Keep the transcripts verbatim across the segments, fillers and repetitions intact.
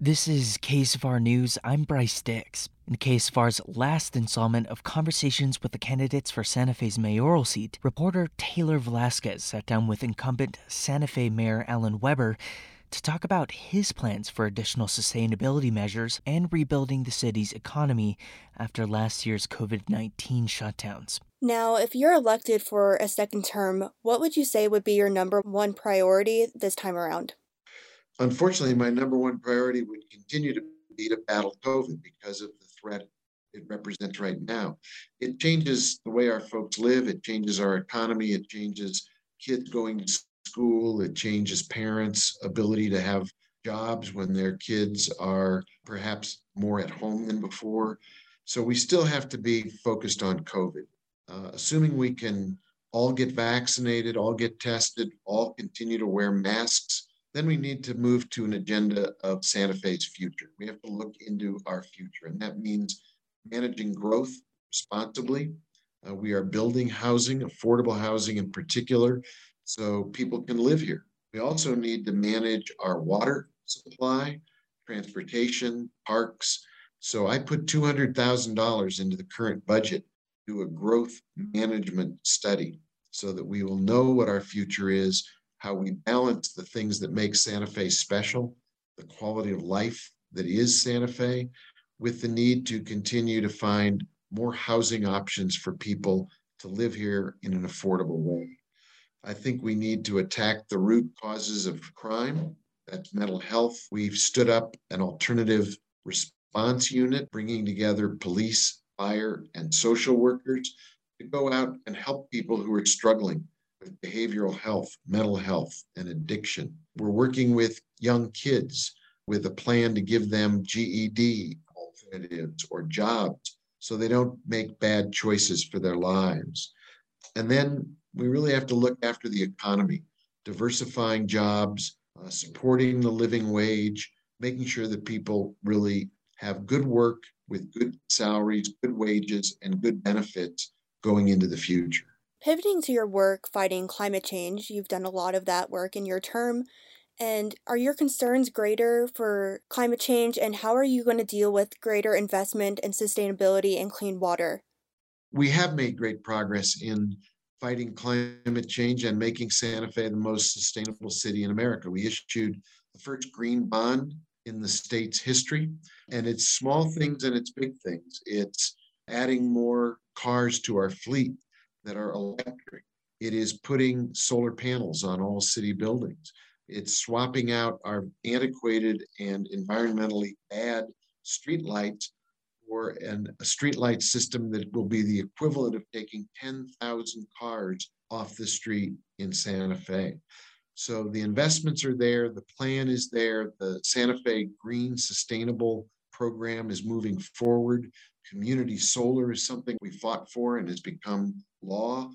This is K S F R News. I'm Bryce Dix. In K S F R's last installment of conversations with the candidates for Santa Fe's mayoral seat, reporter Taylor Velasquez sat down with incumbent Santa Fe Mayor Alan Weber to talk about his plans for additional sustainability measures and rebuilding the city's economy after last year's covid nineteen shutdowns. Now, if you're elected for a second term, what would you say would be your number one priority this time around? Unfortunately, my number one priority would continue to be to battle COVID because of the threat it represents right now. It changes the way our folks live, it changes our economy, it changes kids going to school, it changes parents' ability to have jobs when their kids are perhaps more at home than before. So we still have to be focused on COVID. Uh, assuming we can all get vaccinated, all get tested, all continue to wear masks, then we need to move to an agenda of Santa Fe's future. We have to look into our future, and that means managing growth responsibly. Uh, we are building housing, affordable housing in particular, so people can live here. We also need to manage our water supply, transportation, parks. So I put two hundred thousand dollars into the current budget to do a growth management study so that we will know what our future is, how we balance the things that make Santa Fe special, the quality of life that is Santa Fe, with the need to continue to find more housing options for people to live here in an affordable way. I think we need to attack the root causes of crime. That's mental health. We've stood up an alternative response unit, bringing together police, fire, and social workers to go out and help people who are struggling with behavioral health, mental health, and addiction. We're working with young kids with a plan to give them G E D alternatives or jobs so they don't make bad choices for their lives. And then we really have to look after the economy, diversifying jobs, uh, supporting the living wage, making sure that people really have good work with good salaries, good wages, and good benefits going into the future. Pivoting to your work fighting climate change, you've done a lot of that work in your term. And are your concerns greater for climate change, and how are you going to deal with greater investment in sustainability and clean water? We have made great progress in fighting climate change and making Santa Fe the most sustainable city in America. We issued the first green bond in the state's history, and it's small things and it's big things. It's adding more cars to our fleet that are electric. It is putting solar panels on all city buildings. It's swapping out our antiquated and environmentally bad streetlights for an, a streetlight system that will be the equivalent of taking ten thousand cars off the street in Santa Fe. So the investments are there, the plan is there, the Santa Fe Green Sustainable program is moving forward. Community solar is something we fought for and has become law.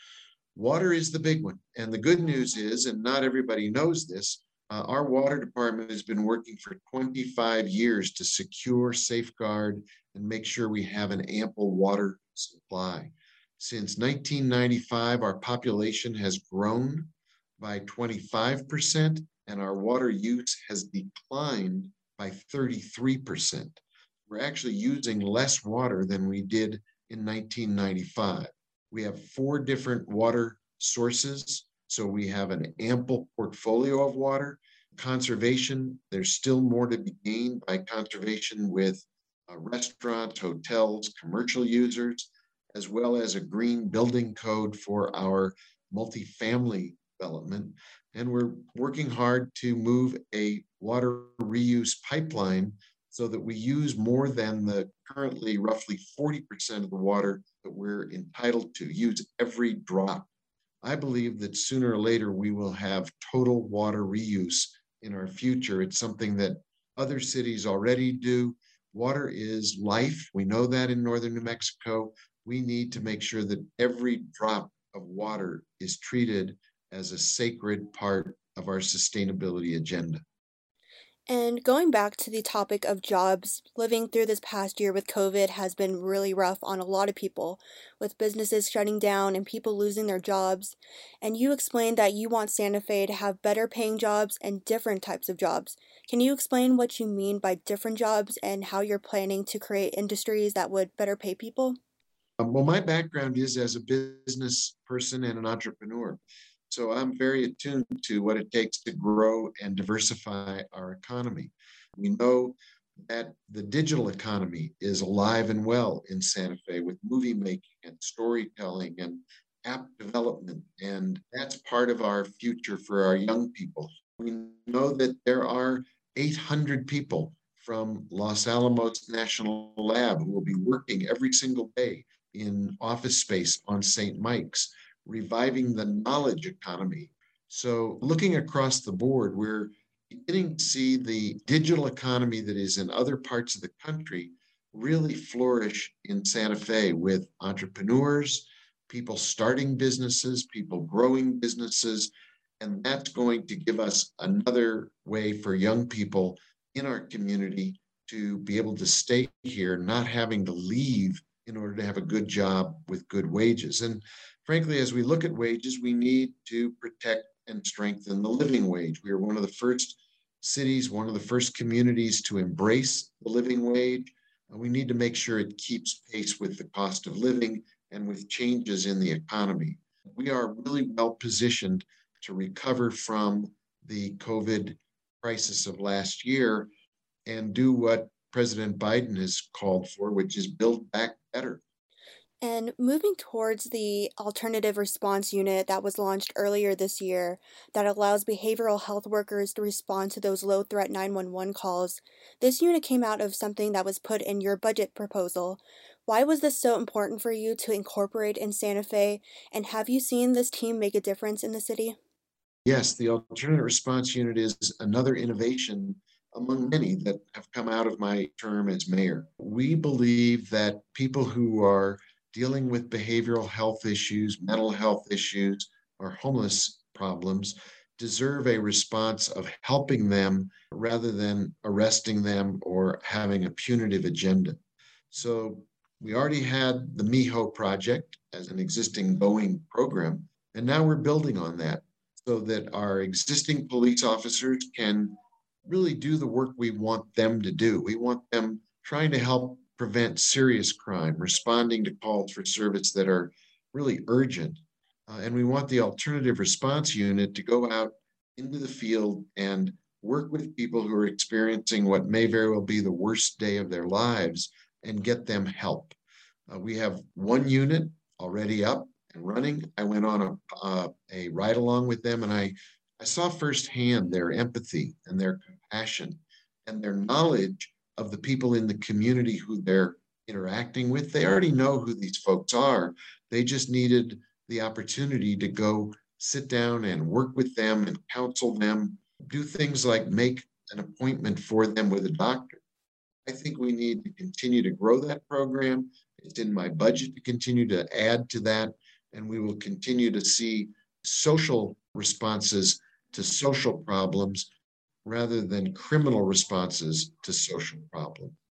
Water is the big one. And the good news is, and not everybody knows this, uh, our water department has been working for twenty-five years to secure, safeguard, and make sure we have an ample water supply. Since nineteen ninety-five, our population has grown by twenty-five percent, and our water use has declined by thirty-three percent. We're actually using less water than we did in nineteen ninety-five. We have four different water sources, so we have an ample portfolio of water. Conservation, there's still more to be gained by conservation with uh, restaurants, hotels, commercial users, as well as a green building code for our multifamily development. And we're working hard to move a water reuse pipeline so that we use more than the currently roughly forty percent of the water that we're entitled to, use every drop. I believe that sooner or later we will have total water reuse in our future. It's something that other cities already do. Water is life. We know that in northern New Mexico. We need to make sure that every drop of water is treated as a sacred part of our sustainability agenda. And going back to the topic of jobs, living through this past year with COVID has been really rough on a lot of people, with businesses shutting down and people losing their jobs. And you explained that you want Santa Fe to have better paying jobs and different types of jobs. Can you explain what you mean by different jobs and how you're planning to create industries that would better pay people? Um, well, my background is as a business person and an entrepreneur. So I'm very attuned to what it takes to grow and diversify our economy. We know that the digital economy is alive and well in Santa Fe with movie making and storytelling and app development. And that's part of our future for our young people. We know that there are eight hundred people from Los Alamos National Lab who will be working every single day in office space on Saint Mike's, reviving the knowledge economy. So, looking across the board, we're beginning to see the digital economy that is in other parts of the country really flourish in Santa Fe with entrepreneurs, people starting businesses, people growing businesses. And that's going to give us another way for young people in our community to be able to stay here, not having to leave in order to have a good job with good wages. And frankly, as we look at wages, we need to protect and strengthen the living wage. We are one of the first cities, one of the first communities to embrace the living wage. And we need to make sure it keeps pace with the cost of living and with changes in the economy. We are really well positioned to recover from the COVID crisis of last year and do what President Biden has called for, which is build back better. And moving towards the alternative response unit that was launched earlier this year that allows behavioral health workers to respond to those low threat nine one one calls, this unit came out of something that was put in your budget proposal. Why was this so important for you to incorporate in Santa Fe? And have you seen this team make a difference in the city? Yes, the alternate response unit is another innovation among many that have come out of my term as mayor. We believe that people who are dealing with behavioral health issues, mental health issues, or homeless problems deserve a response of helping them rather than arresting them or having a punitive agenda. So we already had the MIHO project as an existing going program, and now we're building on that so that our existing police officers can really do the work we want them to do. We want them trying to help prevent serious crime, responding to calls for service that are really urgent. Uh, and we want the alternative response unit to go out into the field and work with people who are experiencing what may very well be the worst day of their lives and get them help. Uh, we have one unit already up and running. I went on a, uh, a ride along with them, and I, I saw firsthand their empathy and their compassion and their knowledge of the people in the community who they're interacting with. They already know who these folks are. They just needed the opportunity to go sit down and work with them and counsel them, do things like make an appointment for them with a doctor. I think we need to continue to grow that program. It's in my budget to continue to add to that, and we will continue to see social responses to social problems rather than criminal responses to social problems.